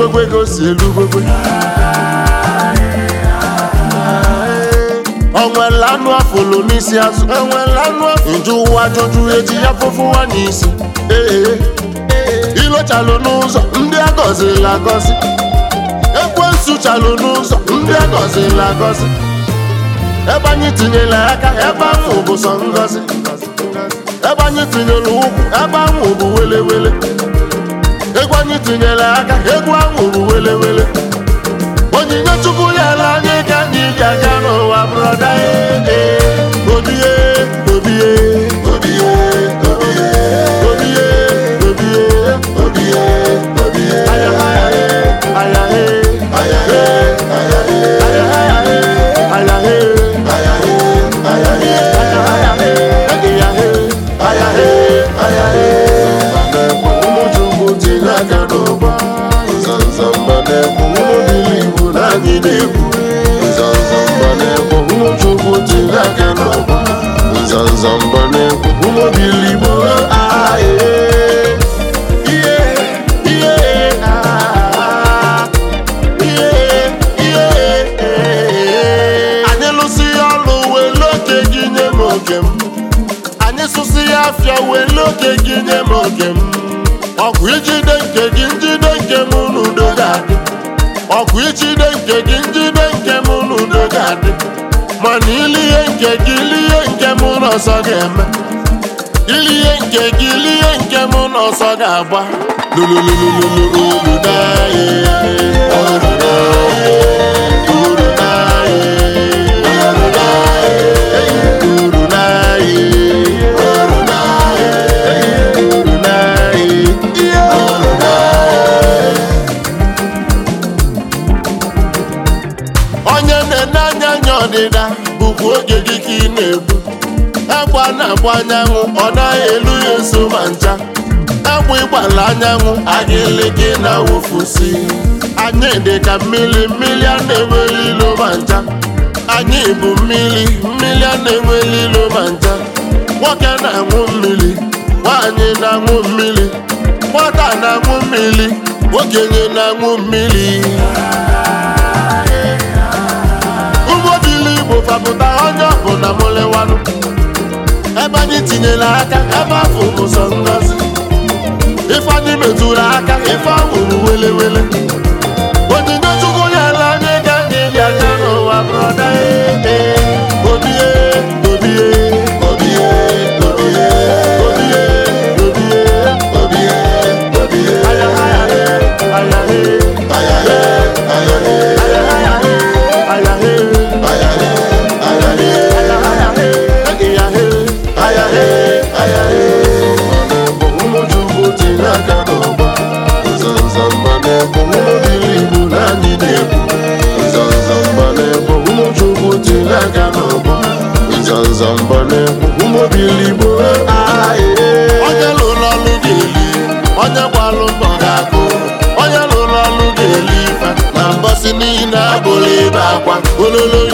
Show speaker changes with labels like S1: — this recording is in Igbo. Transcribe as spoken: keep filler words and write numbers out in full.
S1: gwegwe gosi elu gwegwe onwela anụ afụlụ n'isi azụ onwela anụ afụlụ nju ụwa jụjụ eji ya fụfụwa n'isi ee ilochalụ n'ụzọ ndị agọzila agọzi ekwensu chalụ n'ụzọ ndị agọzila agọzi ebe anyị tinyere aka ebe ahụ bụ sọ ngọzi ebe anyị tinyere ụkwụ ebe ahụ bụ wele wele egwu anyị tinyere aka egwu ahụ bụ wele wele onyinye Chukwu nyere anyị ka anyị ji aga n'ụwa brọda ee obie obie obie obie obie obie obie obie aya aya aya aya aya aya anyị sụsị ya afịa wele oge gị nye m oge m ọkụ ijide nke gị njide nke m n'udo ga-adị ọkụ ijide nke gị njide nke m n'udo ga-adị mana ilie nke gị ilie nke m n'ọsọ ga-eme ilie nke gị ilie nke m n'ọsọ ga-agba lululululu onye na-enye anya ọdịda bụkwa oge gị ka ị na-egbu agba na-agba anyanwụ ọ naghị elu ya nso ma ncha agba ịgbala anyanwụ agịlị gị na-awụfusi anyị dị ka mmiri mmiri a na-enweli ilo ma ncha anyị bụ mmiri mmiri a na-enweli ilo ma ncha nwoke na-aṅụ mmiri nwaanyị na-aṅụ mmiri nwata na-aṅụ mmiri okenye na-aṅụ mmiri Igbo fapụta onye ọbụla mụlewanụ ebe anyị tinyere aka ebe afọ bụ sọ ngọzi ife anyị metụrụ aka ife ahụ bụ wele wele onyinye Chukwu nyere anyị ka anyị bịa ga n'ụwa brọda ee obie obie obie obie obie obie obie obie aya aya aya aya aya aya onye lụrụ ọlụ ga-eli onye gbalụ mbọ ga-akụ onye lụrụ ọlụ ga-eli ife na mbọsị niile abụrụ ebe akwa ololo